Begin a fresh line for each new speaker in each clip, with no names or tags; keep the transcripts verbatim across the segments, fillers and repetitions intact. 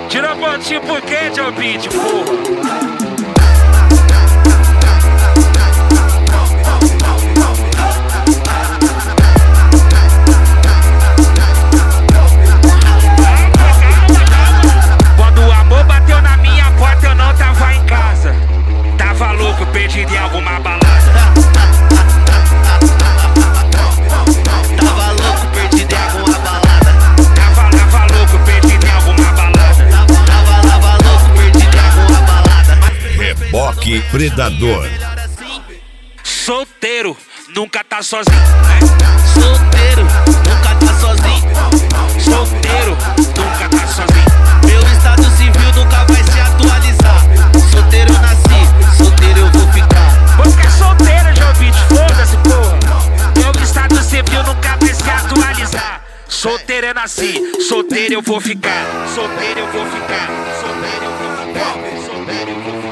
Tira a pontinha por quê, Joe Beat, porra? Perdido em alguma balada.
Tava louco, perdido em alguma balada.
Tava, tava louco, perdido em alguma balada.
Tava, tava louco, perdido em alguma balada.
Reboque Predador.
Solteiro, nunca tá sozinho.
Solteiro, nunca tá sozinho.
Solteiro, nunca tá sozinho.
Meu estado civil nunca vai se atualizar. Solteiro nasci, solteiro eu vou ficar.
Vou ficar solteiro, Joe Beat, foda-se, porra. Meu estado civil nunca vai se atualizar. Solteiro eu nasci, solteiro eu vou ficar. Solteiro eu vou ficar, solteiro eu vou ficar. Solteiro eu vou ficar.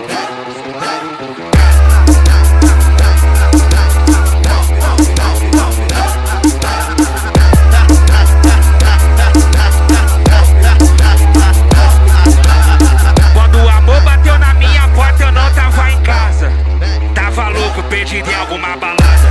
Perdido em alguma balada.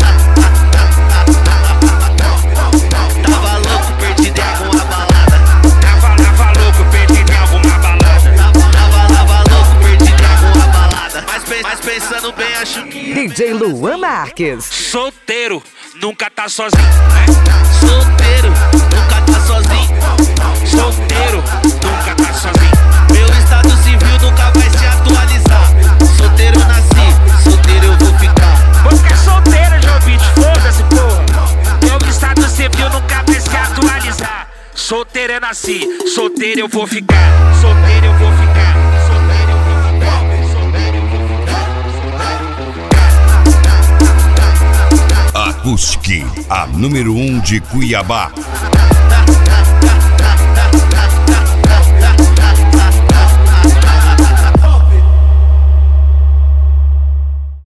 Tava louco, perdido em alguma balada.
Tava, tava louco, perdido em alguma balada.
Tava, tava, tava louco, perdido em alguma balada. Mas, pe mas pensando bem, acho que
D J Luan Marques.
Solteiro, nunca tá sozinho.
Solteiro, nunca tá sozinho.
Solteiro, nunca tá sozinho.
Meu estado civil nunca vai se atualizar. Solteiro nasci, solteiro eu vou ficar.
Vou ficar solteiro, Joe Beat, foda-se, porra. Meu estado civil nunca vai se atualizar. Solteiro eu nasci, solteiro eu vou ficar. Solteiro eu vou ficar. Solteiro eu vou ficar. Solteiro eu vou ficar.
Acoustic, a número um de Cuiabá.
Ha, ha.